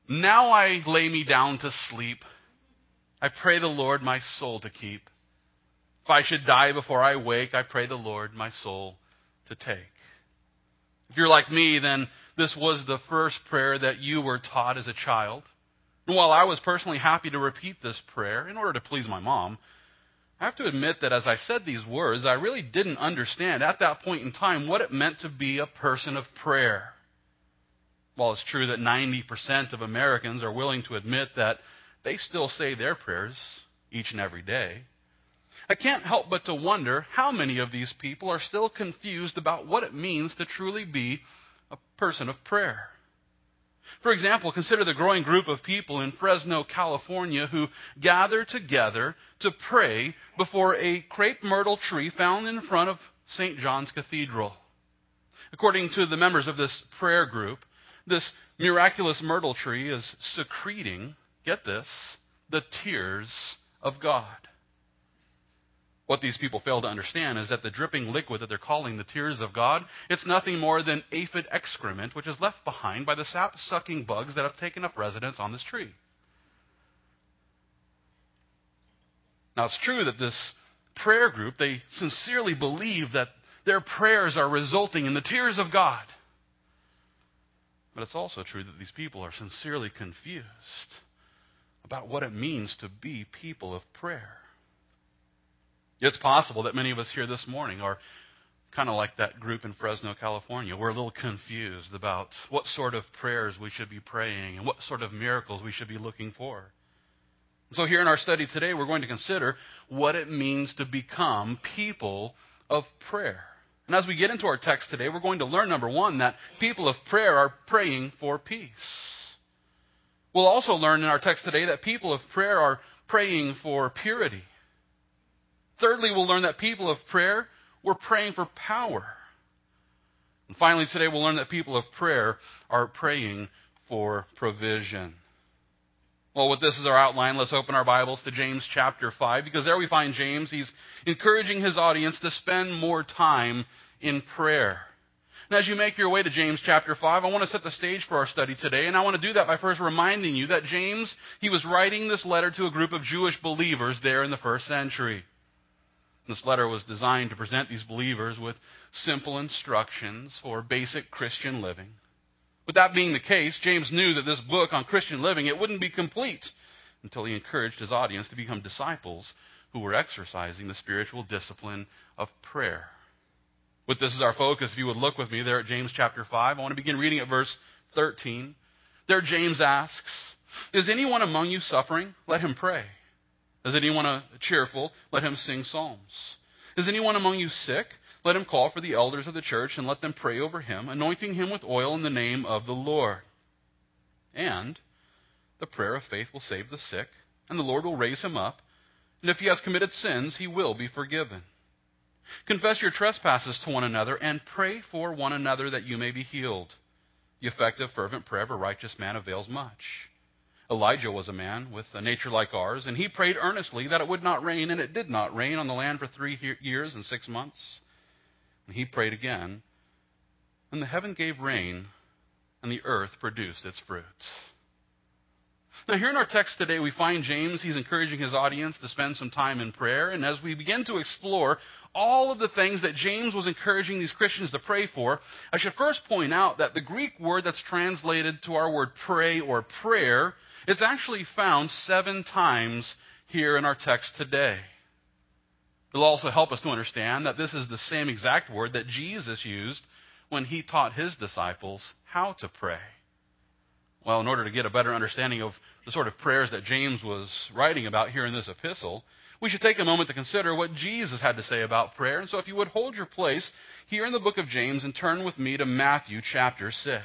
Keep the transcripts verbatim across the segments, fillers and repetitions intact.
Now I lay me down to sleep. I pray the Lord my soul to keep. If I should die before I wake, I pray the Lord my soul to take. If you're like me, then this was the first prayer that you were taught as a child. And while I was personally happy to repeat this prayer in order to please my mom, I have to admit that as I said these words, I really didn't understand at that point in time what it meant to be a person of prayer. While it's true that ninety percent of Americans are willing to admit that they still say their prayers each and every day, I can't help but to wonder how many of these people are still confused about what it means to truly be a person of prayer. For example, consider the growing group of people in Fresno, California, who gather together to pray before a crepe myrtle tree found in front of Saint John's Cathedral. According to the members of this prayer group, this miraculous myrtle tree is secreting, get this, the tears of God. What these people fail to understand is that the dripping liquid that they're calling the tears of God, it's nothing more than aphid excrement, which is left behind by the sap-sucking bugs that have taken up residence on this tree. Now, it's true that this prayer group, they sincerely believe that their prayers are resulting in the tears of God. But it's also true that these people are sincerely confused about what it means to be people of prayer. It's possible that many of us here this morning are kind of like that group in Fresno, California. We're a little confused about what sort of prayers we should be praying and what sort of miracles we should be looking for. So here in our study today, we're going to consider what it means to become people of prayer. And as we get into our text today, we're going to learn, number one, that people of prayer are praying for peace. We'll also learn in our text today that people of prayer are praying for purity. Thirdly, we'll learn that people of prayer were praying for power. And finally, today we'll learn that people of prayer are praying for provision. Well, with this as our outline, let's open our Bibles to James chapter five, because there we find James. He's encouraging his audience to spend more time in prayer. And as you make your way to James chapter five, I want to set the stage for our study today, and I want to do that by first reminding you that James, he was writing this letter to a group of Jewish believers there in the first century. This letter was designed to present these believers with simple instructions for basic Christian living. With that being the case, James knew that this book on Christian living, it wouldn't be complete until he encouraged his audience to become disciples who were exercising the spiritual discipline of prayer. With this as our focus, if you would look with me there at James chapter five, I want to begin reading at verse thirteen. There James asks, "Is anyone among you suffering? Let him pray. Is anyone cheerful? Let him sing psalms. Is anyone among you sick? Let him call for the elders of the church and let them pray over him, anointing him with oil in the name of the Lord. And the prayer of faith will save the sick, and the Lord will raise him up. And if he has committed sins, he will be forgiven. Confess your trespasses to one another and pray for one another that you may be healed. The effective, fervent prayer of a righteous man avails much. Elijah was a man with a nature like ours, and he prayed earnestly that it would not rain, and it did not rain on the land for three years and six months. And he prayed again, and the heaven gave rain, and the earth produced its fruit." Now here in our text today, we find James, he's encouraging his audience to spend some time in prayer. And as we begin to explore all of the things that James was encouraging these Christians to pray for, I should first point out that the Greek word that's translated to our word pray or prayer, it's actually found seven times here in our text today. It'll also help us to understand that this is the same exact word that Jesus used when he taught his disciples how to pray. Well, in order to get a better understanding of the sort of prayers that James was writing about here in this epistle, we should take a moment to consider what Jesus had to say about prayer. And so if you would hold your place here in the book of James and turn with me to Matthew chapter six.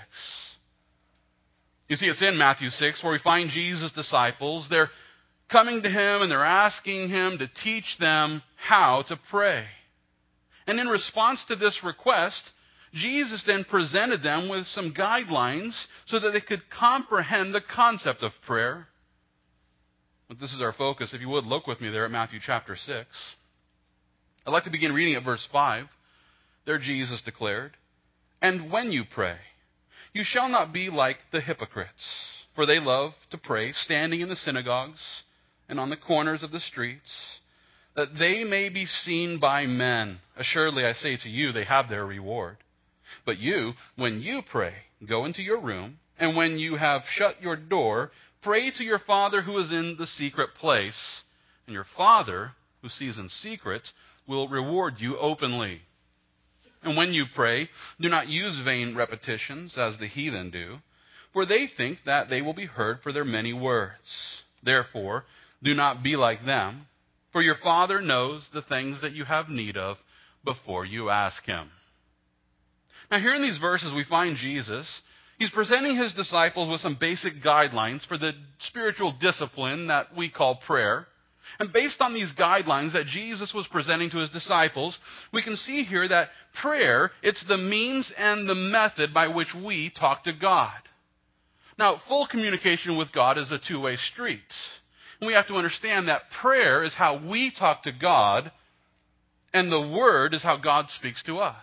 You see, it's in Matthew six where we find Jesus' disciples. They're coming to him and they're asking him to teach them how to pray. And in response to this request, Jesus then presented them with some guidelines so that they could comprehend the concept of prayer. But this is our focus. If you would, look with me there at Matthew chapter six. I'd like to begin reading at verse five. There Jesus declared, "And when you pray, you shall not be like the hypocrites, for they love to pray, standing in the synagogues and on the corners of the streets, that they may be seen by men. Assuredly, I say to you, they have their reward. But you, when you pray, go into your room, and when you have shut your door, pray to your Father who is in the secret place, and your Father, who sees in secret, will reward you openly. And when you pray, do not use vain repetitions, as the heathen do, for they think that they will be heard for their many words. Therefore, do not be like them, for your Father knows the things that you have need of before you ask Him. Now, here in these verses, we find Jesus. He's presenting His disciples with some basic guidelines for the spiritual discipline that we call prayer. And based on these guidelines that Jesus was presenting to His disciples, we can see here that prayer, it's the means and the method by which we talk to God. Now, full communication with God is a two-way street. And we have to understand that prayer is how we talk to God, and the Word is how God speaks to us.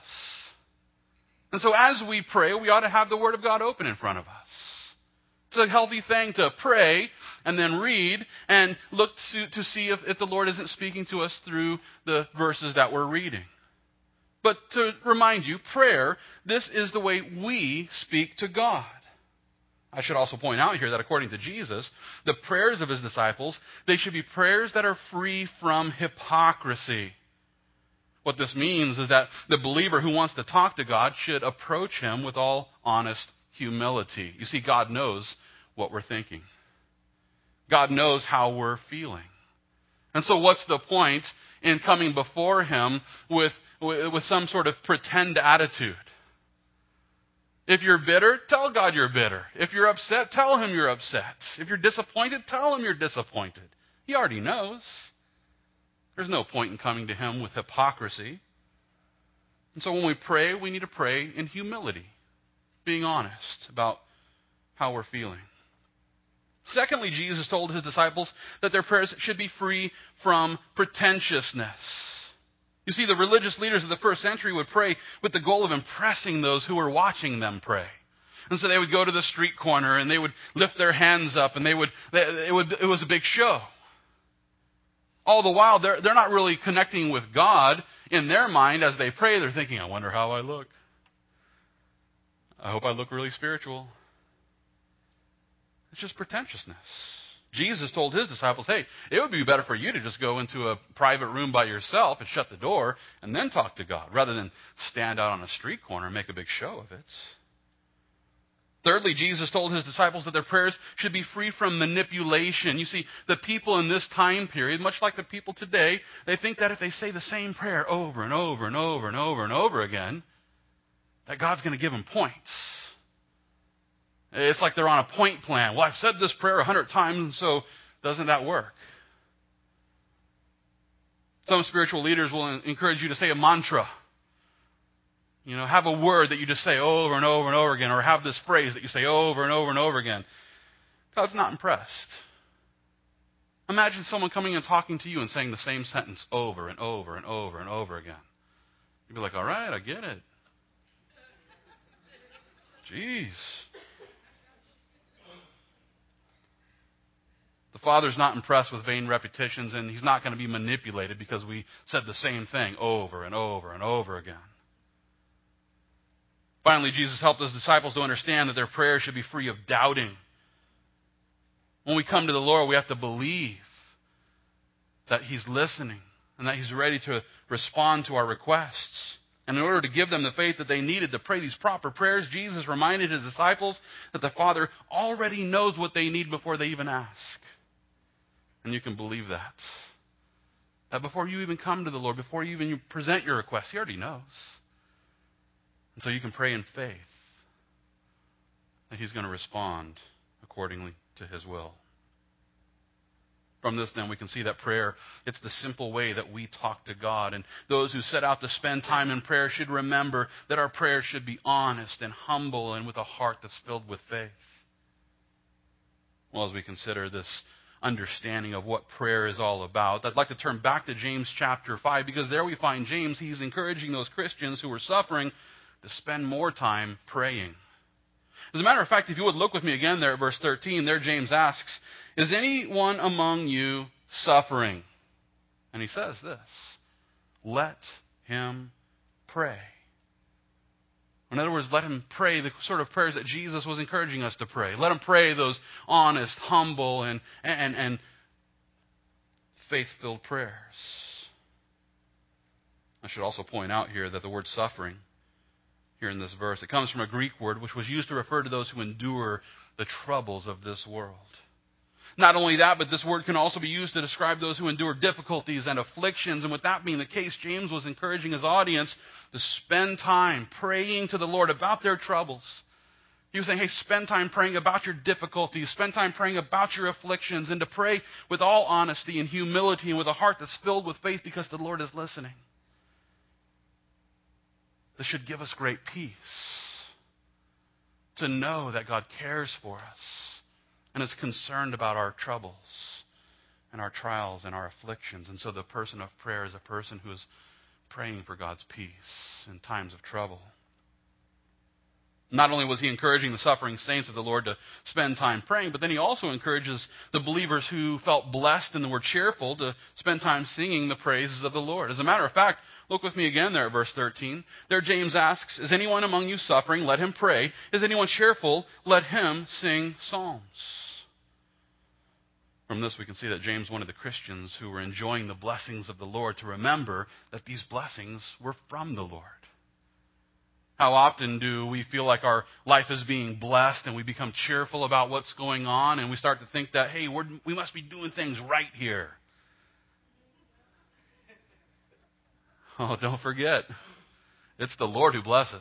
And so as we pray, we ought to have the Word of God open in front of us. It's a healthy thing to pray and then read and look to, to see if, if the Lord isn't speaking to us through the verses that we're reading. But to remind you, prayer, this is the way we speak to God. I should also point out here that according to Jesus, the prayers of His disciples, they should be prayers that are free from hypocrisy. What this means is that the believer who wants to talk to God should approach Him with all honest humility. You see, God knows what we're thinking. God knows how we're feeling. And so what's the point in coming before Him with, with some sort of pretend attitude? If you're bitter, tell God you're bitter. If you're upset, tell Him you're upset. If you're disappointed, tell Him you're disappointed. He already knows. There's no point in coming to Him with hypocrisy. And so when we pray, we need to pray in humility, being honest about how we're feeling. Secondly, Jesus told His disciples that their prayers should be free from pretentiousness. You see, the religious leaders of the first century would pray with the goal of impressing those who were watching them pray. And so they would go to the street corner and they would lift their hands up and they would, it would, it was a big show. All the while, they're, they're not really connecting with God. In their mind, as they pray, they're thinking, I wonder how I look. I hope I look really spiritual. It's just pretentiousness. Jesus told His disciples, hey, it would be better for you to just go into a private room by yourself and shut the door and then talk to God, rather than stand out on a street corner and make a big show of it. Thirdly, Jesus told His disciples that their prayers should be free from manipulation. You see, the people in this time period, much like the people today, they think that if they say the same prayer over and over and over and over and over again, that God's going to give them points. It's like they're on a point plan. Well, I've said this prayer a hundred times, and so doesn't that work? Some spiritual leaders will encourage you to say a mantra. You know, have a word that you just say over and over and over again, or have this phrase that you say over and over and over again. God's not impressed. Imagine someone coming and talking to you and saying the same sentence over and over and over and over again. You'd be like, all right, I get it. Jeez. The Father's not impressed with vain repetitions, and He's not going to be manipulated because we said the same thing over and over and over again. Finally, Jesus helped His disciples to understand that their prayers should be free of doubting. When we come to the Lord, we have to believe that He's listening and that He's ready to respond to our requests. And in order to give them the faith that they needed to pray these proper prayers, Jesus reminded His disciples that the Father already knows what they need before they even ask. And you can believe that. That before you even come to the Lord, before you even present your request, He already knows. And so you can pray in faith that He's going to respond accordingly to His will. From this, then, we can see that prayer, it's the simple way that we talk to God. And those who set out to spend time in prayer should remember that our prayers should be honest and humble and with a heart that's filled with faith. Well, as we consider this understanding of what prayer is all about, I'd like to turn back to James chapter five, because there we find James, he's encouraging those Christians who were suffering to spend more time praying. As a matter of fact, if you would look with me again there at verse thirteen, there James asks, is anyone among you suffering? And he says this, let him pray. In other words, let him pray the sort of prayers that Jesus was encouraging us to pray. Let him pray those honest, humble, and, and, and faith-filled prayers. I should also point out here that the word suffering, here in this verse, it comes from a Greek word which was used to refer to those who endure the troubles of this world. Not only that, but this word can also be used to describe those who endure difficulties and afflictions. And with that being the case, James was encouraging his audience to spend time praying to the Lord about their troubles. He was saying, hey, spend time praying about your difficulties, spend time praying about your afflictions, and to pray with all honesty and humility and with a heart that's filled with faith because the Lord is listening. This should give us great peace to know that God cares for us and is concerned about our troubles and our trials and our afflictions. And so the person of prayer is a person who is praying for God's peace in times of trouble. Not only was he encouraging the suffering saints of the Lord to spend time praying, but then he also encourages the believers who felt blessed and were cheerful to spend time singing the praises of the Lord. As a matter of fact, look with me again there at verse thirteen. There James asks, is anyone among you suffering? Let him pray. Is anyone cheerful? Let him sing psalms. From this we can see that James wanted the Christians who were enjoying the blessings of the Lord to remember that these blessings were from the Lord. How often do we feel like our life is being blessed and we become cheerful about what's going on and we start to think that, hey, we're, we must be doing things right here. Oh, don't forget, it's the Lord who blesses.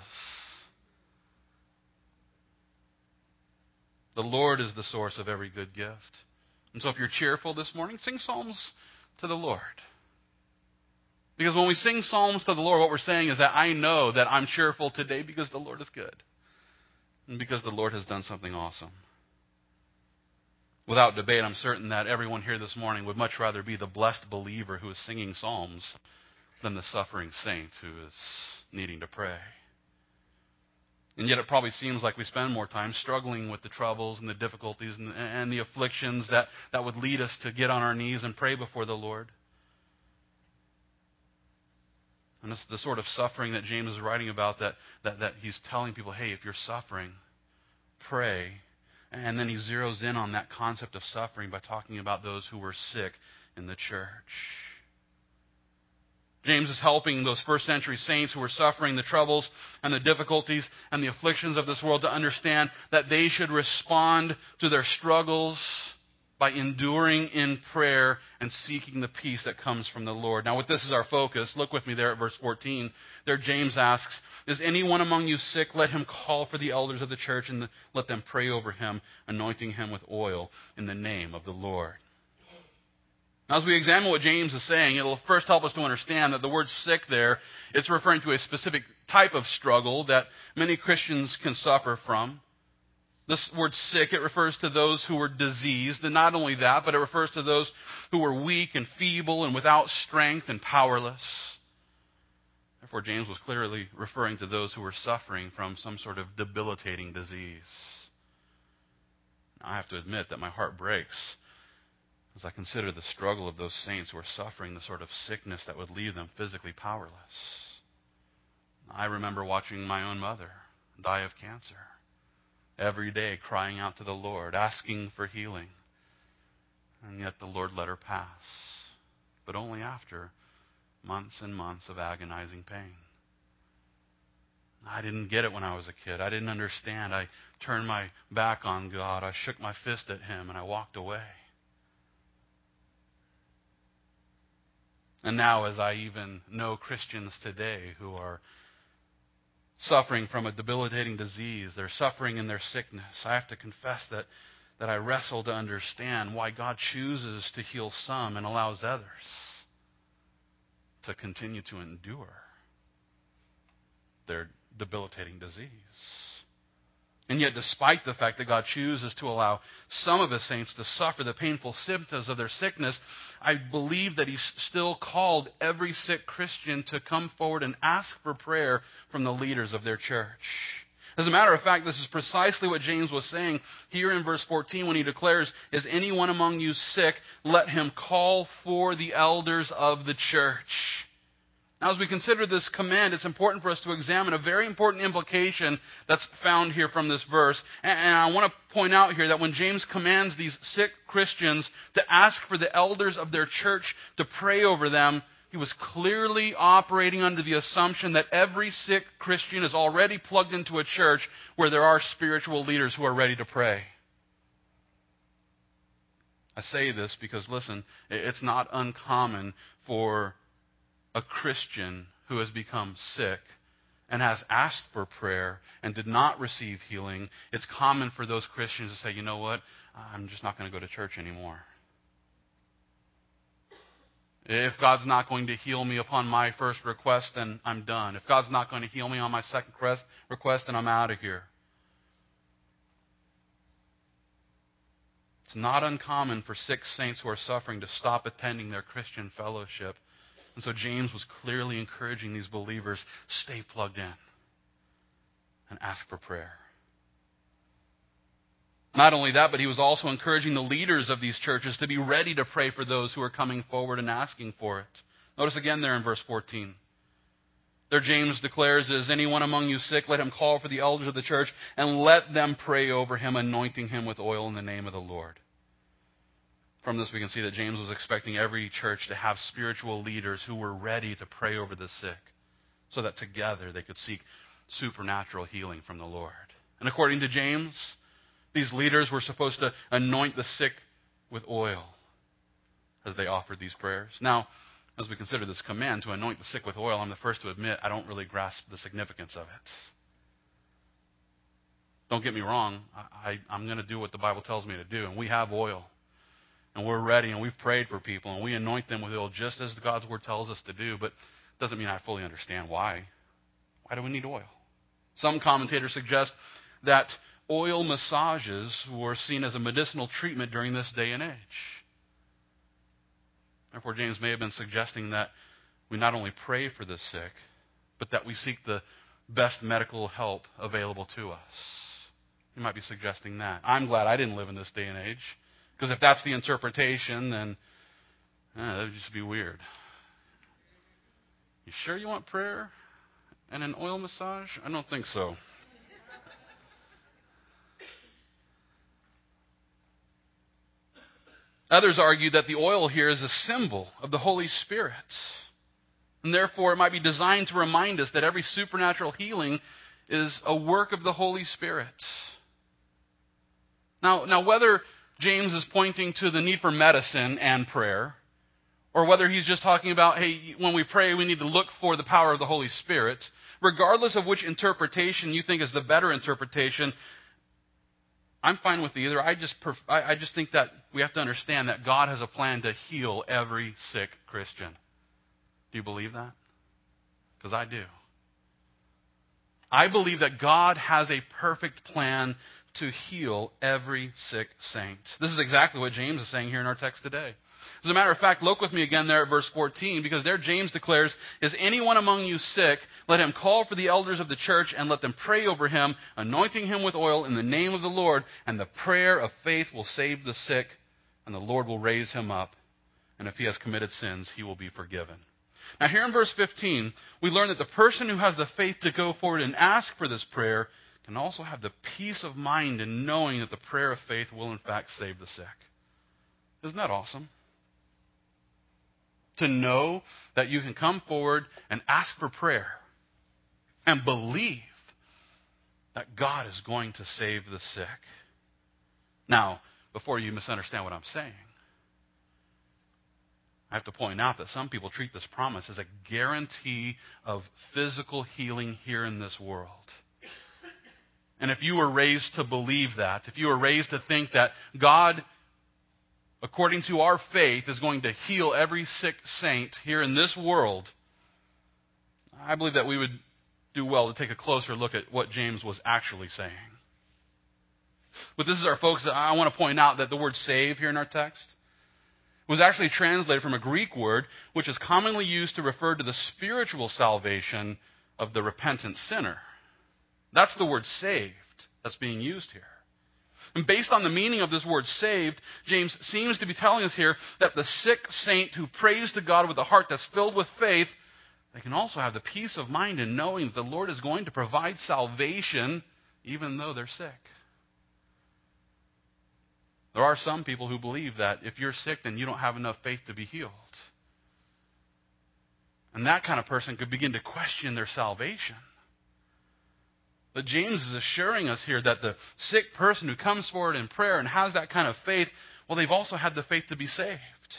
The Lord is the source of every good gift. And so if you're cheerful this morning, sing psalms to the Lord. Because when we sing psalms to the Lord, what we're saying is that I know that I'm cheerful today because the Lord is good. And because the Lord has done something awesome. Without debate, I'm certain that everyone here this morning would much rather be the blessed believer who is singing psalms than the suffering saint who is needing to pray. And yet it probably seems like we spend more time struggling with the troubles and the difficulties and, and the afflictions that, that would lead us to get on our knees and pray before the Lord. And this is the sort of suffering that James is writing about, that, that, that he's telling people, hey, if you're suffering, pray. And then he zeroes in on that concept of suffering by talking about those who were sick in the church. James is helping those first century saints who were suffering the troubles and the difficulties and the afflictions of this world to understand that they should respond to their struggles by enduring in prayer and seeking the peace that comes from the Lord. Now, with this as our focus, look with me there at verse fourteen. There James asks, is anyone among you sick? Let him call for the elders of the church and let them pray over him, anointing him with oil in the name of the Lord. Now, as we examine what James is saying, it will first help us to understand that the word sick there, it's referring to a specific type of struggle that many Christians can suffer from. This word sick, it refers to those who were diseased, and not only that, but it refers to those who were weak and feeble and without strength and powerless. Therefore, James was clearly referring to those who were suffering from some sort of debilitating disease. Now, I have to admit that my heart breaks as I consider the struggle of those saints who are suffering the sort of sickness that would leave them physically powerless. I remember watching my own mother die of cancer, every day crying out to the Lord, asking for healing. And yet the Lord let her pass, but only after months and months of agonizing pain. I didn't get it when I was a kid. I didn't understand. I turned my back on God. I shook my fist at Him and I walked away. And now, as I even know Christians today who are suffering from a debilitating disease, they're suffering in their sickness, I have to confess that, that I wrestle to understand why God chooses to heal some and allows others to continue to endure their debilitating disease. And yet, despite the fact that God chooses to allow some of His saints to suffer the painful symptoms of their sickness, I believe that He's still called every sick Christian to come forward and ask for prayer from the leaders of their church. As a matter of fact, this is precisely what James was saying here in verse fourteen when he declares, "Is anyone among you sick? Let him call for the elders of the church." Now, as we consider this command, it's important for us to examine a very important implication that's found here from this verse. And I want to point out here that when James commands these sick Christians to ask for the elders of their church to pray over them, he was clearly operating under the assumption that every sick Christian is already plugged into a church where there are spiritual leaders who are ready to pray. I say this because, listen, it's not uncommon for a Christian who has become sick and has asked for prayer and did not receive healing. It's common for those Christians to say, you know what, I'm just not going to go to church anymore. If God's not going to heal me upon my first request, then I'm done. If God's not going to heal me on my second request, then I'm out of here. It's not uncommon for sick saints who are suffering to stop attending their Christian fellowship. And so James was clearly encouraging these believers, stay plugged in and ask for prayer. Not only that, but he was also encouraging the leaders of these churches to be ready to pray for those who are coming forward and asking for it. Notice again there in verse fourteen. There James declares, "Is anyone among you sick? Let him call for the elders of the church and let them pray over him, anointing him with oil in the name of the Lord." From this we can see that James was expecting every church to have spiritual leaders who were ready to pray over the sick so that together they could seek supernatural healing from the Lord. And according to James, these leaders were supposed to anoint the sick with oil as they offered these prayers. Now, as we consider this command to anoint the sick with oil, I'm the first to admit I don't really grasp the significance of it. Don't get me wrong, I, I, I'm going to do what the Bible tells me to do, and we have oil. And we're ready, and we've prayed for people, and we anoint them with oil just as God's Word tells us to do, but it doesn't mean I fully understand why. Why do we need oil? Some commentators suggest that oil massages were seen as a medicinal treatment during this day and age. Therefore, James may have been suggesting that we not only pray for the sick, but that we seek the best medical help available to us. He might be suggesting that. I'm glad I didn't live in this day and age. Because if that's the interpretation, then eh, that would just be weird. You sure you want prayer and an oil massage? I don't think so. Others argue that the oil here is a symbol of the Holy Spirit. And therefore it might be designed to remind us that every supernatural healing is a work of the Holy Spirit. Now, now whether James is pointing to the need for medicine and prayer, or whether he's just talking about, hey, when we pray, we need to look for the power of the Holy Spirit. Regardless of which interpretation you think is the better interpretation, I'm fine with either. I just, perf- I, I just think that we have to understand that God has a plan to heal every sick Christian. Do you believe that? Because I do. I believe that God has a perfect plan to heal every sick saint. This is exactly what James is saying here in our text today. As a matter of fact, look with me again there at verse fourteen, because there James declares, "Is anyone among you sick? Let him call for the elders of the church and let them pray over him, anointing him with oil in the name of the Lord. And the prayer of faith will save the sick, and the Lord will raise him up. And if he has committed sins, he will be forgiven." Now here in verse fifteen, we learn that the person who has the faith to go forward and ask for this prayer can also have the peace of mind in knowing that the prayer of faith will in fact save the sick. Isn't that awesome? To know that you can come forward and ask for prayer and believe that God is going to save the sick. Now, before you misunderstand what I'm saying, I have to point out that some people treat this promise as a guarantee of physical healing here in this world. And if you were raised to believe that, if you were raised to think that God, according to our faith, is going to heal every sick saint here in this world, I believe that we would do well to take a closer look at what James was actually saying. But this is our folks, I want to point out that the word save here in our text was actually translated from a Greek word which is commonly used to refer to the spiritual salvation of the repentant sinner. That's the word saved that's being used here. And based on the meaning of this word saved, James seems to be telling us here that the sick saint who prays to God with a heart that's filled with faith, they can also have the peace of mind in knowing that the Lord is going to provide salvation even though they're sick. There are some people who believe that if you're sick, then you don't have enough faith to be healed. And that kind of person could begin to question their salvation. But James is assuring us here that the sick person who comes forward in prayer and has that kind of faith, well, they've also had the faith to be saved.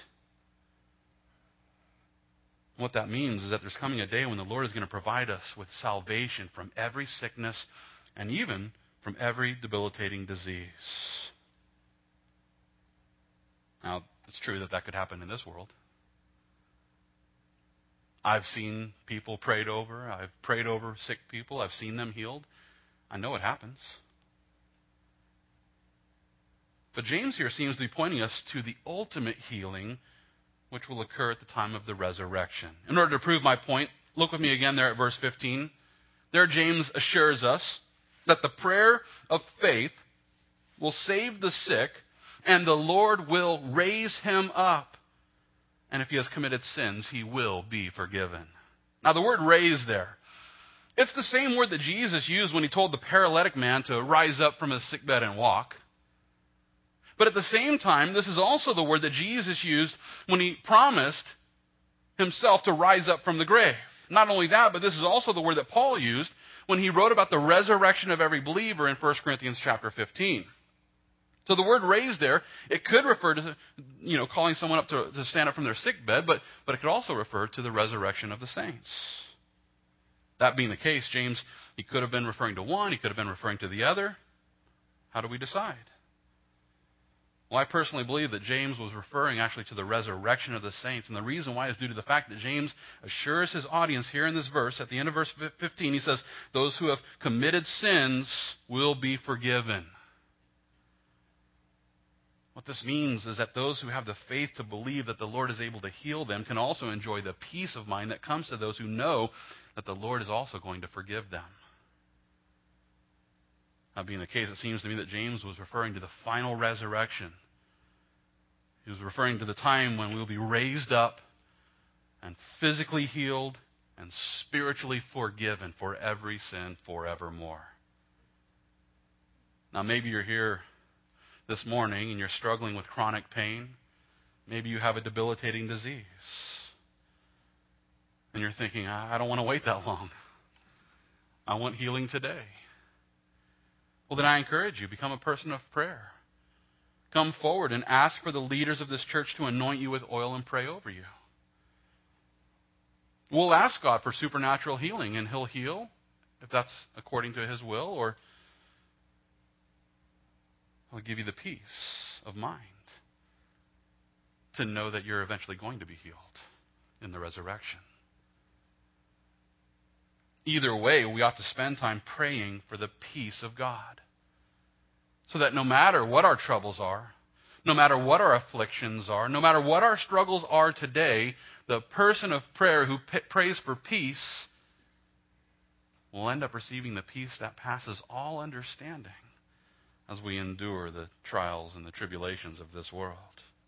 What that means is that there's coming a day when the Lord is going to provide us with salvation from every sickness and even from every debilitating disease. Now, it's true that that could happen in this world. I've seen people prayed over. I've prayed over sick people. I've seen them healed. I know it happens. But James here seems to be pointing us to the ultimate healing, which will occur at the time of the resurrection. In order to prove my point, look with me again there at verse fifteen. There James assures us that the prayer of faith will save the sick, and the Lord will raise him up. And if he has committed sins, he will be forgiven. Now the word raise there, it's the same word that Jesus used when he told the paralytic man to rise up from his sickbed and walk. But at the same time, this is also the word that Jesus used when he promised himself to rise up from the grave. Not only that, but this is also the word that Paul used when he wrote about the resurrection of every believer in First Corinthians chapter fifteen. So the word raised there, it could refer to, you know, calling someone up to, to stand up from their sick bed, but, but it could also refer to the resurrection of the saints. That being the case, James, he could have been referring to one, he could have been referring to the other. How do we decide? Well, I personally believe that James was referring actually to the resurrection of the saints. And the reason why is due to the fact that James assures his audience here in this verse, at the end of verse fifteen, he says, those who have committed sins will be forgiven. What this means is that those who have the faith to believe that the Lord is able to heal them can also enjoy the peace of mind that comes to those who know that the Lord is also going to forgive them. That being the case, it seems to me that James was referring to the final resurrection. He was referring to the time when we will be raised up and physically healed and spiritually forgiven for every sin forevermore. Now, maybe you're here this morning and you're struggling with chronic pain. Maybe you have a debilitating disease. And you're thinking, I don't want to wait that long. I want healing today. Well, then I encourage you, become a person of prayer. Come forward and ask for the leaders of this church to anoint you with oil and pray over you. We'll ask God for supernatural healing, and He'll heal if that's according to His will, or He'll give you the peace of mind to know that you're eventually going to be healed in the resurrection. Either way, we ought to spend time praying for the peace of God, so that no matter what our troubles are, no matter what our afflictions are, no matter what our struggles are today, the person of prayer who p- prays for peace will end up receiving the peace that passes all understanding as we endure the trials and the tribulations of this world.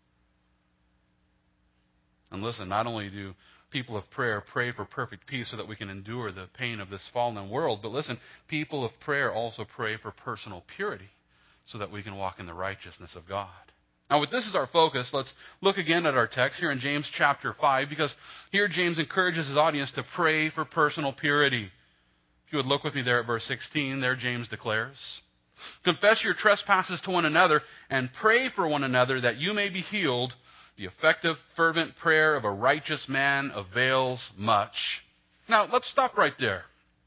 And listen, not only do people of prayer pray for perfect peace so that we can endure the pain of this fallen world, but listen, people of prayer also pray for personal purity so that we can walk in the righteousness of God. Now, with this as our focus, let's look again at our text here in James chapter five, because here James encourages his audience to pray for personal purity. If you would look with me there at verse sixteen, there James declares, confess your trespasses to one another and pray for one another that you may be healed. The effective, fervent prayer of a righteous man avails much. Now, let's stop right there.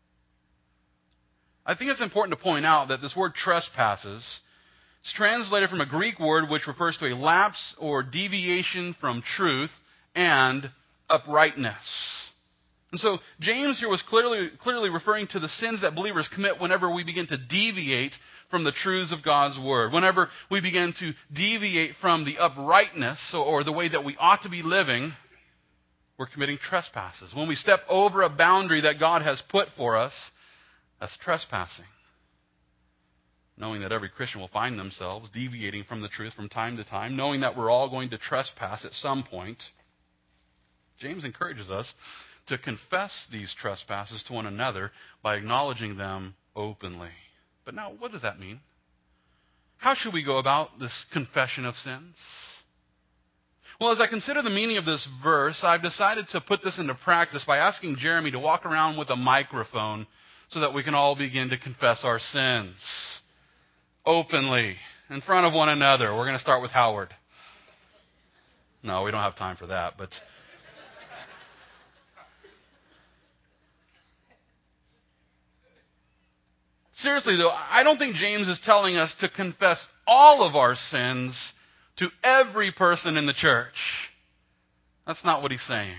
I think it's important to point out that this word trespasses is translated from a Greek word which refers to a lapse or deviation from truth and uprightness. And so James here was clearly, clearly referring to the sins that believers commit whenever we begin to deviate from the truths of God's Word. Whenever we begin to deviate from the uprightness or the way that we ought to be living, we're committing trespasses. When we step over a boundary that God has put for us, That's trespassing. Knowing that every Christian will find themselves deviating from the truth from time to time, knowing that we're all going to trespass at some point, James encourages us to confess these trespasses to one another by acknowledging them openly. But now, what does that mean? How should we go about this confession of sins? Well, as I consider the meaning of this verse, I've decided to put this into practice by asking Jeremy to walk around with a microphone so that we can all begin to confess our sins openly in front of one another. We're going to start with Howard. No, we don't have time for that, but seriously, though, I don't think James is telling us to confess all of our sins to every person in the church. That's not what he's saying.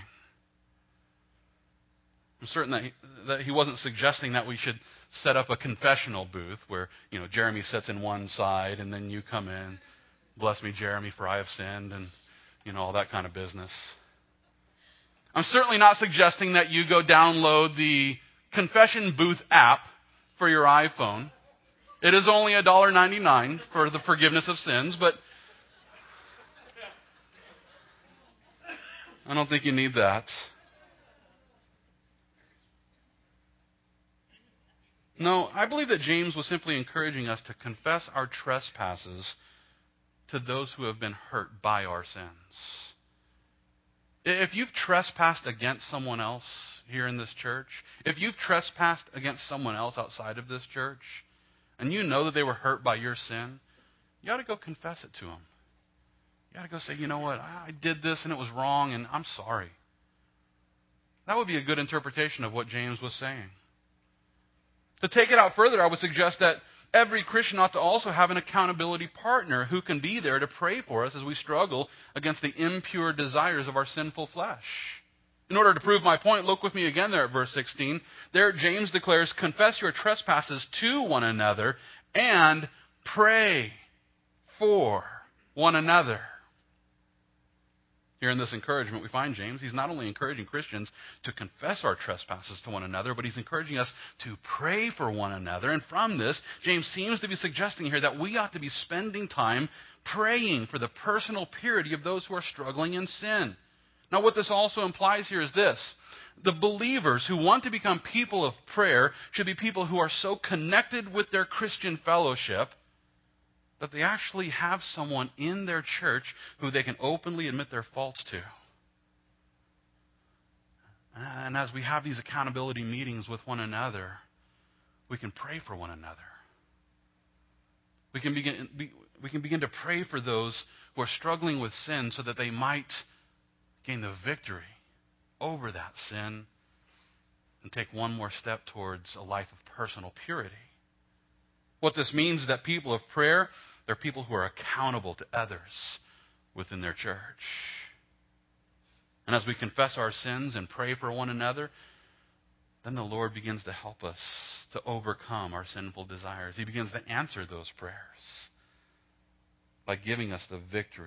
I'm certain that he, that he wasn't suggesting that we should set up a confessional booth where, you know, Jeremy sits in one side and then you come in. Bless me, Jeremy, for I have sinned, and, you know, all that kind of business. I'm certainly not suggesting that you go download the Confession Booth app for your iPhone. It is only one dollar ninety-nine for the forgiveness of sins, but I don't think you need that. No, I believe that James was simply encouraging us to confess our trespasses to those who have been hurt by our sins. If you've trespassed against someone else here in this church, if you've trespassed against someone else outside of this church, and you know that they were hurt by your sin, you ought to go confess it to them. You ought to go say, you know what, I did this and it was wrong and I'm sorry. That would be a good interpretation of what James was saying. To take it out further, I would suggest that every Christian ought to also have an accountability partner who can be there to pray for us as we struggle against the impure desires of our sinful flesh. In order to prove my point, look with me again there at verse sixteen. There, James declares, confess your trespasses to one another and pray for one another. Here in this encouragement, we find James, he's not only encouraging Christians to confess our trespasses to one another, but he's encouraging us to pray for one another. And from this, James seems to be suggesting here that we ought to be spending time praying for the personal purity of those who are struggling in sin. Now, what this also implies here is this. The believers who want to become people of prayer should be people who are so connected with their Christian fellowship that they actually have someone in their church who they can openly admit their faults to. And as we have these accountability meetings with one another, we can pray for one another. We can begin, we can begin to pray for those who are struggling with sin so that they might gain the victory over that sin and take one more step towards a life of personal purity. What this means is that people of prayer, they're people who are accountable to others within their church. And as we confess our sins and pray for one another, then the Lord begins to help us to overcome our sinful desires. He begins to answer those prayers by giving us the victory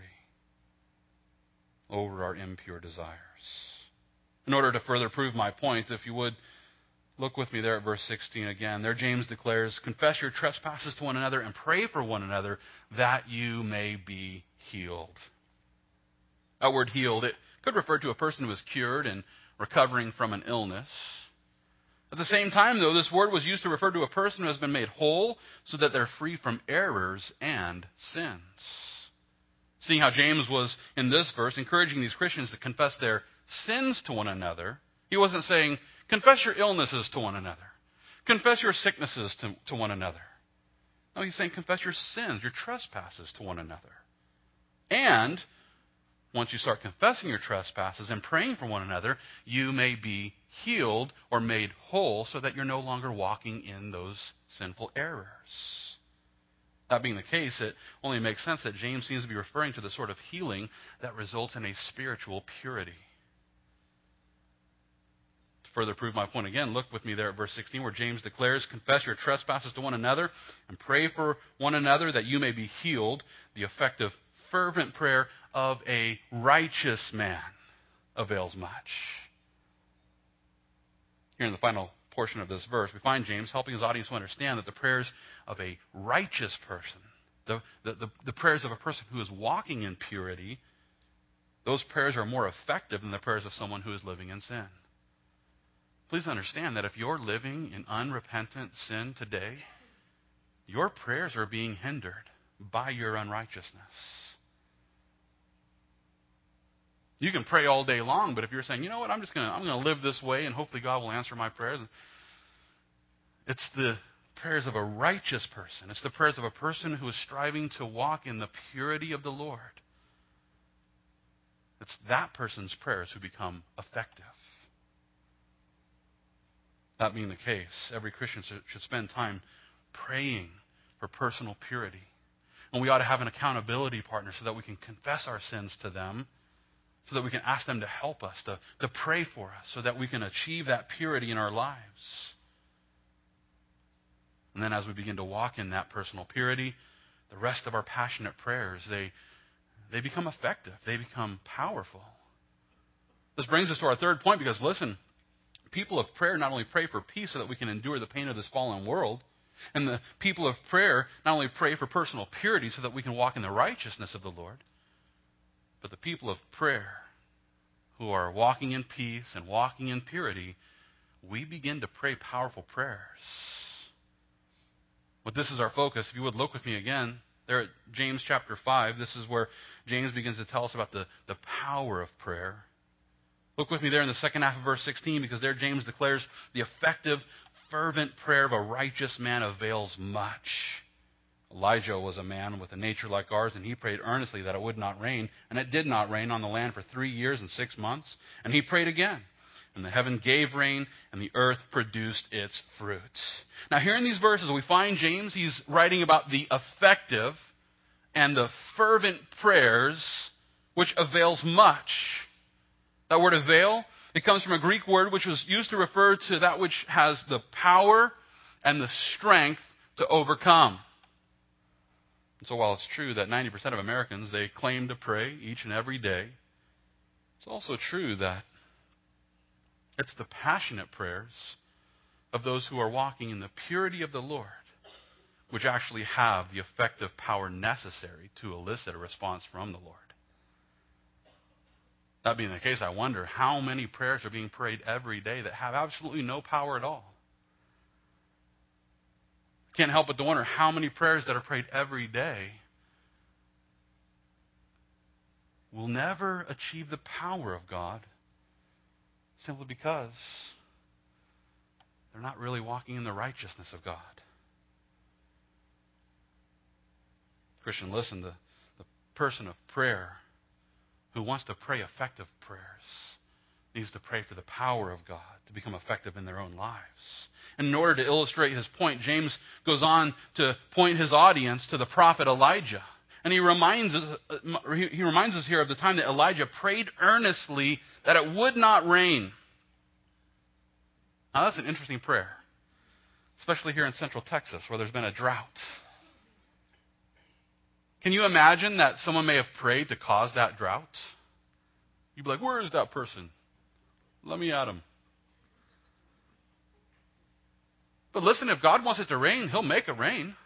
over our impure desires. In order to further prove my point, if you would, look with me there at verse sixteen again. There James declares, confess your trespasses to one another and pray for one another that you may be healed. That word healed, it could refer to a person who is cured and recovering from an illness. At the same time, though, this word was used to refer to a person who has been made whole so that they're free from errors and sins. Seeing how James was, in this verse, encouraging these Christians to confess their sins to one another, he wasn't saying, confess your illnesses to one another. Confess your sicknesses to, to one another. No, he's saying confess your sins, your trespasses to one another. And once you start confessing your trespasses and praying for one another, you may be healed or made whole so that you're no longer walking in those sinful errors. That being the case, it only makes sense that James seems to be referring to the sort of healing that results in a spiritual purity. To further prove my point again, look with me there at verse sixteen where James declares, confess your trespasses to one another and pray for one another that you may be healed. The effective, fervent prayer of a righteous man avails much. Here in the final portion of this verse, we find James helping his audience to understand that the prayers of a righteous person, the, the, the, the prayers of a person who is walking in purity, those prayers are more effective than the prayers of someone who is living in sin. Please understand that if you're living in unrepentant sin today, your prayers are being hindered by your unrighteousness. You can pray all day long, but if you're saying, you know what, I'm just going to I'm going to live this way and hopefully God will answer my prayers. It's the prayers of a righteous person. It's the prayers of a person who is striving to walk in the purity of the Lord. It's that person's prayers who become effective. That being the case, every Christian should spend time praying for personal purity. And we ought to have an accountability partner so that we can confess our sins to them, so that we can ask them to help us, to, to pray for us, so that we can achieve that purity in our lives. And then as we begin to walk in that personal purity, the rest of our passionate prayers, they, they become effective. They become powerful. This brings us to our third point because, listen, people of prayer not only pray for peace so that we can endure the pain of this fallen world, and the people of prayer not only pray for personal purity so that we can walk in the righteousness of the Lord, but the people of prayer who are walking in peace and walking in purity, we begin to pray powerful prayers. But this is our focus. If you would look with me again, there at James chapter five, this is where James begins to tell us about the, the power of prayer. Look with me there in the second half of verse sixteen, because there James declares the effective, fervent prayer of a righteous man avails much. Elijah was a man with a nature like ours, and he prayed earnestly that it would not rain, and it did not rain on the land for three years and six months. And he prayed again, and the heaven gave rain, and the earth produced its fruit. Now here in these verses, we find James, he's writing about the effective and the fervent prayers which avails much. That word avail, it comes from a Greek word which was used to refer to that which has the power and the strength to overcome. And so while it's true that ninety percent of Americans, they claim to pray each and every day, it's also true that it's the passionate prayers of those who are walking in the purity of the Lord which actually have the effective power necessary to elicit a response from the Lord. That being the case, I wonder how many prayers are being prayed every day that have absolutely no power at all. Can't help but to wonder how many prayers that are prayed every day will never achieve the power of God simply because they're not really walking in the righteousness of God. Christian, listen, the, the person of prayer who wants to pray effective prayers needs to pray for the power of God to become effective in their own lives. And in order to illustrate his point, James goes on to point his audience to the prophet Elijah. And he reminds us, he reminds us here of the time that Elijah prayed earnestly that it would not rain. Now that's an interesting prayer, especially here in Central Texas where there's been a drought. Can you imagine that someone may have prayed to cause that drought? You'd be like, where is that person? Let me at him. But listen, if God wants it to rain, he'll make it rain.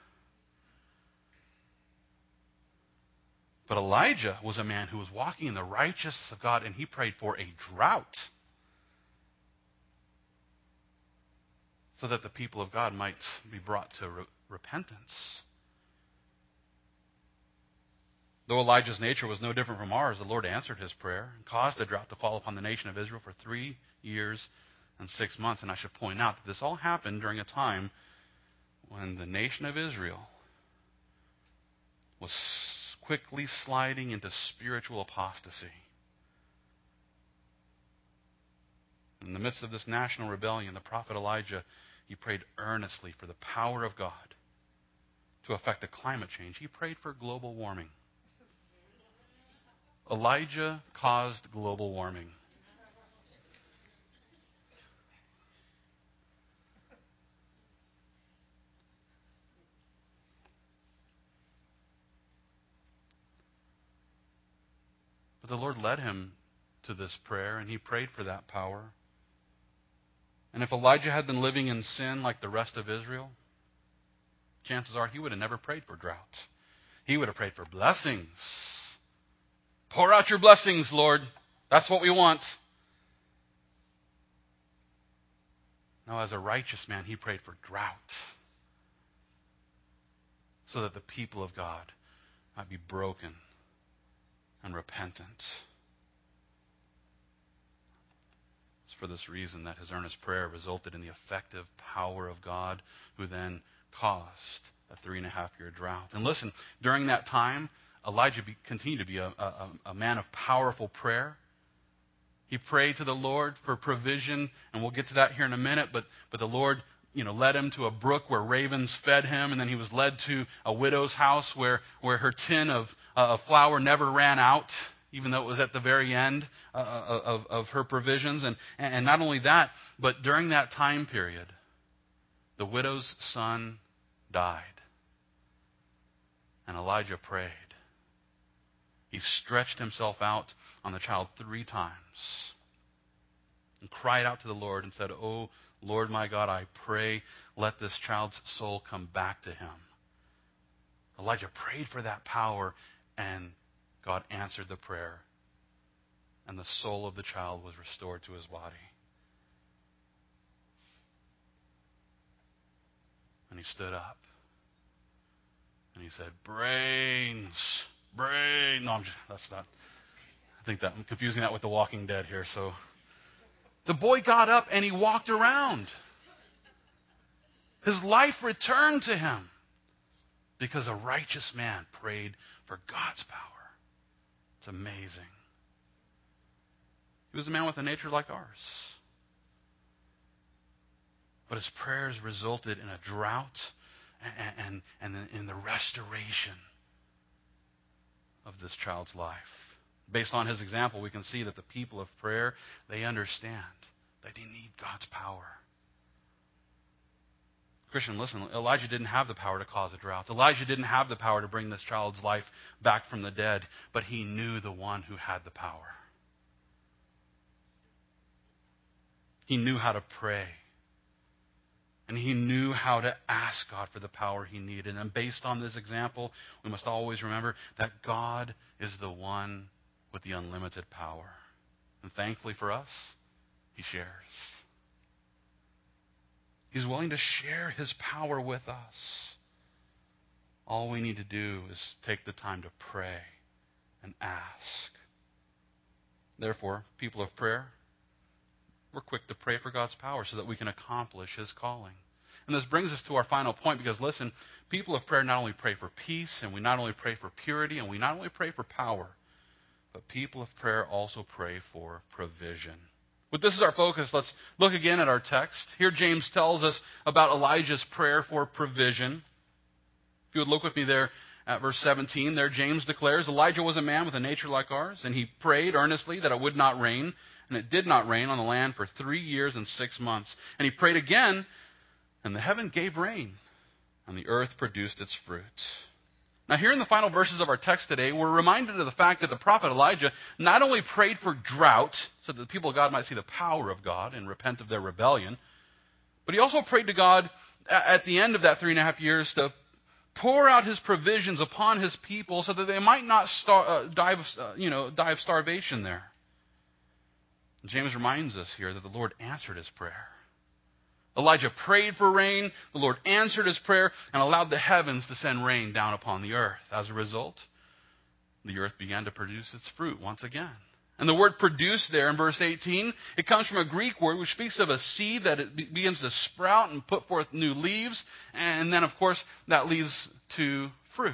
But Elijah was a man who was walking in the righteousness of God, and he prayed for a drought so that the people of God might be brought to re- repentance. Though Elijah's nature was no different from ours, the Lord answered his prayer and caused the drought to fall upon the nation of Israel for three years and six months. And I should point out that this all happened during a time when the nation of Israel was quickly sliding into spiritual apostasy. In the midst of this national rebellion, the prophet Elijah, he prayed earnestly for the power of God to affect a climate change. He prayed for global warming. Elijah caused global warming. But the Lord led him to this prayer, and he prayed for that power. And if Elijah had been living in sin like the rest of Israel, chances are he would have never prayed for drought. He would have prayed for blessings. Pour out your blessings, Lord. That's what we want. No, as a righteous man, he prayed for drought, so that the people of God might be broken and repentant. It's for this reason that his earnest prayer resulted in the effective power of God, who then caused a three and a half year drought. And listen, during that time, Elijah be, continued to be a, a, a man of powerful prayer. He prayed to the Lord for provision, and we'll get to that here in a minute, but, but the Lord, you know, led him to a brook where ravens fed him, and then he was led to a widow's house where, where her tin of, uh, of flour never ran out, even though it was at the very end uh, of, of her provisions. And, and not only that, but during that time period, the widow's son died. And Elijah prayed. He stretched himself out on the child three times and cried out to the Lord and said, "Oh, Lord my God, I pray, let this child's soul come back to him." Elijah prayed for that power, and God answered the prayer, and the soul of the child was restored to his body. And he stood up, and he said, "Brains, brains." No, I'm just, that's not. I think that I'm confusing that with The Walking Dead here. So the boy got up and he walked around. His life returned to him because a righteous man prayed for God's power. It's amazing. He was a man with a nature like ours. But his prayers resulted in a drought and, and, and in the restoration of this child's life. Based on his example, we can see that the people of prayer, they understand that they need God's power. Christian, listen, Elijah didn't have the power to cause a drought. Elijah didn't have the power to bring this child's life back from the dead, but he knew the one who had the power. He knew how to pray. And he knew how to ask God for the power he needed. And based on this example, we must always remember that God is the one with the unlimited power. And thankfully for us, he shares. He's willing to share his power with us. All we need to do is take the time to pray and ask. Therefore, people of prayer, we're quick to pray for God's power so that we can accomplish his calling. And this brings us to our final point, because listen, people of prayer not only pray for peace, and we not only pray for purity, and we not only pray for power, but people of prayer also pray for provision. With this as our focus, let's look again at our text. Here James tells us about Elijah's prayer for provision. If you would look with me there at verse seventeen, there James declares, "Elijah was a man with a nature like ours, and he prayed earnestly that it would not rain. And it did not rain on the land for three years and six months. And he prayed again, and the heaven gave rain, and the earth produced its fruit." Now here in the final verses of our text today, we're reminded of the fact that the prophet Elijah not only prayed for drought, so that the people of God might see the power of God and repent of their rebellion, but he also prayed to God at the end of that three and a half years to pour out his provisions upon his people so that they might not star- uh, die, of, uh, you know, die of starvation there. James reminds us here that the Lord answered his prayer. Elijah prayed for rain, the Lord answered his prayer, and allowed the heavens to send rain down upon the earth. As a result, the earth began to produce its fruit once again. And the word "produce" there in verse eighteen, it comes from a Greek word which speaks of a seed that it begins to sprout and put forth new leaves, and then, of course, that leads to fruit.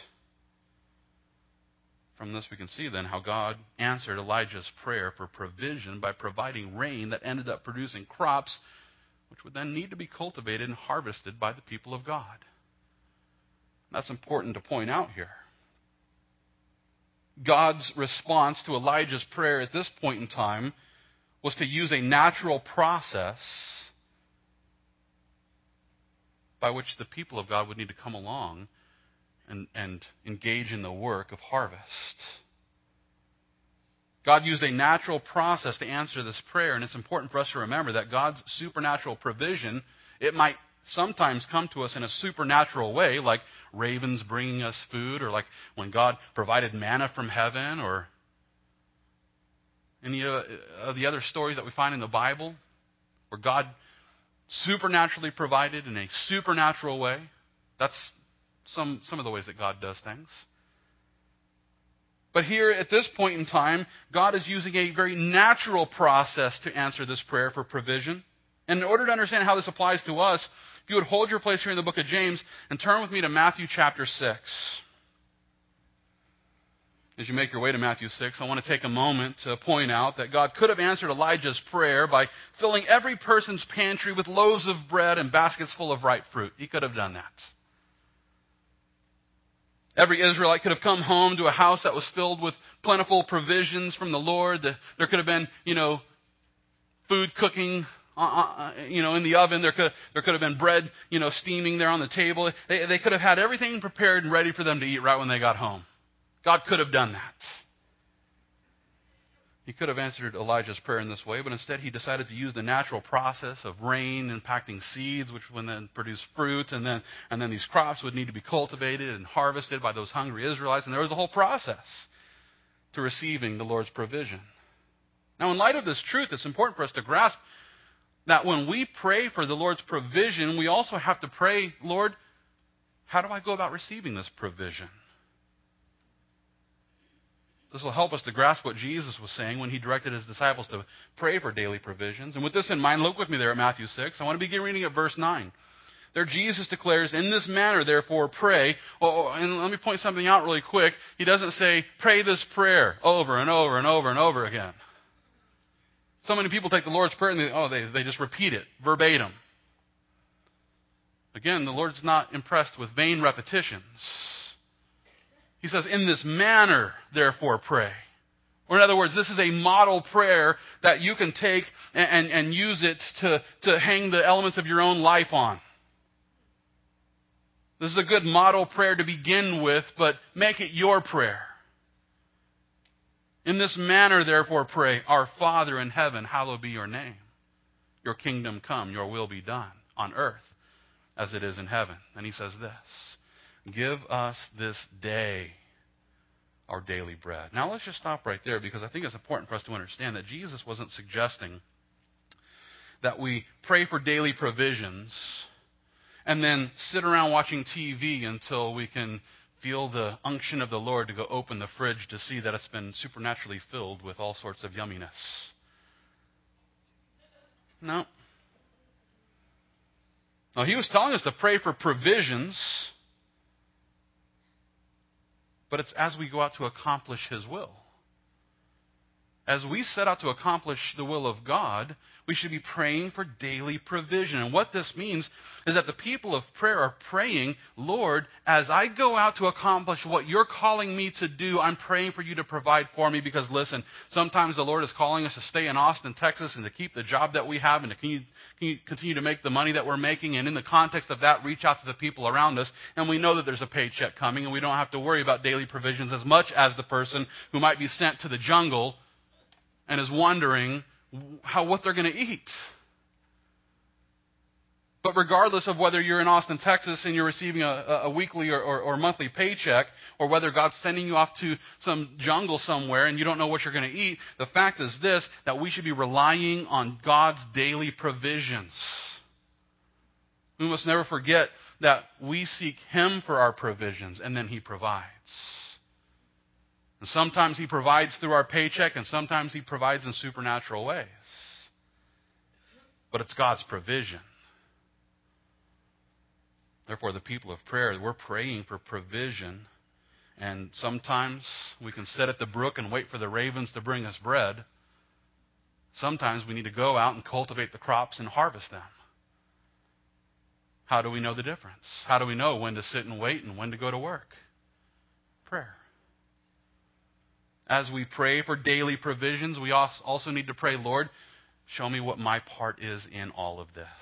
From this we can see then how God answered Elijah's prayer for provision by providing rain that ended up producing crops which would then need to be cultivated and harvested by the people of God. That's important to point out here. God's response to Elijah's prayer at this point in time was to use a natural process by which the people of God would need to come along and, and engage in the work of harvest. God used a natural process to answer this prayer, and it's important for us to remember that God's supernatural provision, it might sometimes come to us in a supernatural way, like ravens bringing us food, or like when God provided manna from heaven, or any of the other stories that we find in the Bible, where God supernaturally provided in a supernatural way. That's some, some of the ways that God does things. But here, at this point in time, God is using a very natural process to answer this prayer for provision. And in order to understand how this applies to us, if you would hold your place here in the book of James and turn with me to Matthew chapter six. As you make your way to Matthew six, I want to take a moment to point out that God could have answered Elijah's prayer by filling every person's pantry with loaves of bread and baskets full of ripe fruit. He could have done that. Every Israelite could have come home to a house that was filled with plentiful provisions from the Lord. There could have been, you know, food cooking, uh, you know, in the oven. There could there could have been bread, you know, steaming there on the table. They, they could have had everything prepared and ready for them to eat right when they got home. God could have done that. He could have answered Elijah's prayer in this way, but instead he decided to use the natural process of rain impacting seeds, which would then produce fruit, and then and then these crops would need to be cultivated and harvested by those hungry Israelites, and there was a whole process to receiving the Lord's provision. Now, in light of this truth, it's important for us to grasp that when we pray for the Lord's provision, we also have to pray, Lord, how do I go about receiving this provision? This will help us to grasp what Jesus was saying when he directed his disciples to pray for daily provisions. And with this in mind, look with me there at Matthew six. I want to begin reading at verse nine. There Jesus declares, in this manner, therefore, pray. Oh, and let me point something out really quick. He doesn't say, pray this prayer over and over and over and over again. So many people take the Lord's Prayer and they, oh, they, they just repeat it verbatim. Again, the Lord's not impressed with vain repetitions. He says, in this manner, therefore, pray. Or in other words, this is a model prayer that you can take and, and, and use it to, to hang the elements of your own life on. This is a good model prayer to begin with, but make it your prayer. In this manner, therefore, pray, our Father in heaven, hallowed be your name. Your kingdom come, your will be done on earth as it is in heaven. And he says this. Give us this day our daily bread. Now let's just stop right there because I think it's important for us to understand that Jesus wasn't suggesting that we pray for daily provisions and then sit around watching T V until we can feel the unction of the Lord to go open the fridge to see that it's been supernaturally filled with all sorts of yumminess. No. No, he was telling us to pray for provisions. But it's as we go out to accomplish his will. As we set out to accomplish the will of God, we should be praying for daily provision. And what this means is that the people of prayer are praying, Lord, as I go out to accomplish what you're calling me to do, I'm praying for you to provide for me. Because listen, sometimes the Lord is calling us to stay in Austin, Texas, and to keep the job that we have and to continue, continue to make the money that we're making. And in the context of that, reach out to the people around us. And we know that there's a paycheck coming, and we don't have to worry about daily provisions as much as the person who might be sent to the jungle and is wondering how what they're going to eat. But regardless of whether you're in Austin, Texas, and you're receiving a, a weekly or, or, or monthly paycheck, or whether God's sending you off to some jungle somewhere and you don't know what you're going to eat, the fact is this, that we should be relying on God's daily provisions. We must never forget that we seek him for our provisions, and then he provides. And sometimes he provides through our paycheck, and sometimes he provides in supernatural ways. But it's God's provision. Therefore, the people of prayer, we're praying for provision. And sometimes we can sit at the brook and wait for the ravens to bring us bread. Sometimes we need to go out and cultivate the crops and harvest them. How do we know the difference? How do we know when to sit and wait and when to go to work? Prayer. As we pray for daily provisions, we also need to pray, Lord, show me what my part is in all of this.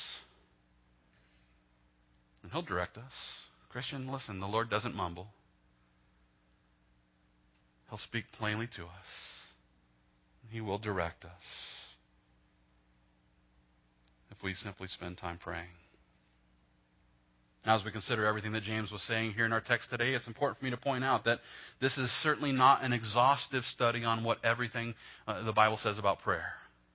And he'll direct us. Christian, listen, the Lord doesn't mumble. He'll speak plainly to us. He will direct us if we simply spend time praying. Now, as we consider everything that James was saying here in our text today, it's important for me to point out that this is certainly not an exhaustive study on what everything uh, the Bible says about prayer.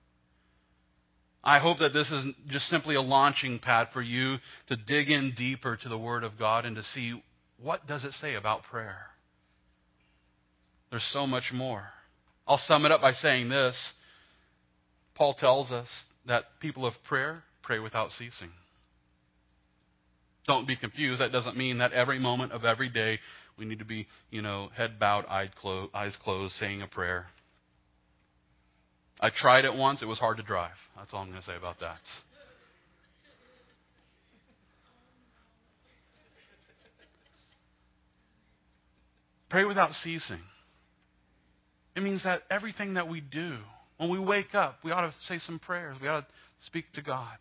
I hope that this is just simply a launching pad for you to dig in deeper to the Word of God and to see, what does it say about prayer? There's so much more. I'll sum it up by saying this. Paul tells us that people of prayer pray without ceasing. Don't be confused. That doesn't mean that every moment of every day we need to be, you know, head bowed, eyes closed, saying a prayer. I tried it once. It was hard to drive. That's all I'm going to say about that. Pray without ceasing. It means that everything that we do, when we wake up, we ought to say some prayers. We ought to speak to God.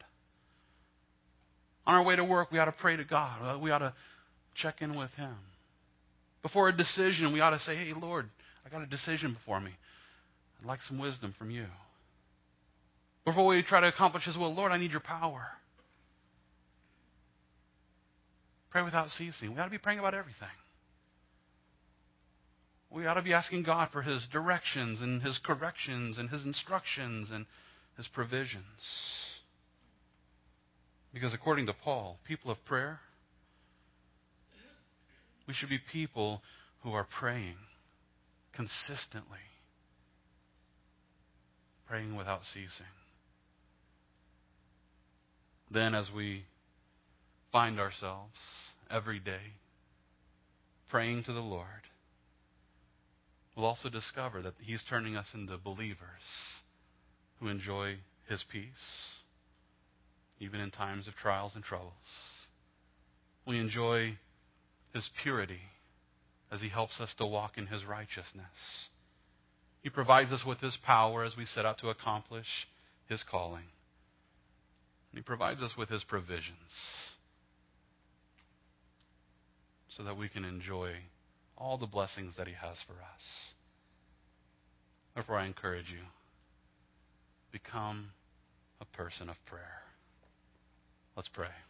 On our way to work, we ought to pray to God. We ought to check in with Him. Before a decision, we ought to say, hey, Lord, I got a decision before me. I'd like some wisdom from you. Before we try to accomplish His will, Lord, I need your power. Pray without ceasing. We ought to be praying about everything. We ought to be asking God for His directions and His corrections and His instructions and His provisions. Because according to Paul, people of prayer, we should be people who are praying consistently, praying without ceasing. Then as we find ourselves every day praying to the Lord, we'll also discover that He's turning us into believers who enjoy His peace, even in times of trials and troubles. We enjoy His purity as He helps us to walk in His righteousness. He provides us with His power as we set out to accomplish His calling. He provides us with His provisions so that we can enjoy all the blessings that He has for us. Therefore, I encourage you, become a person of prayer. Let's pray.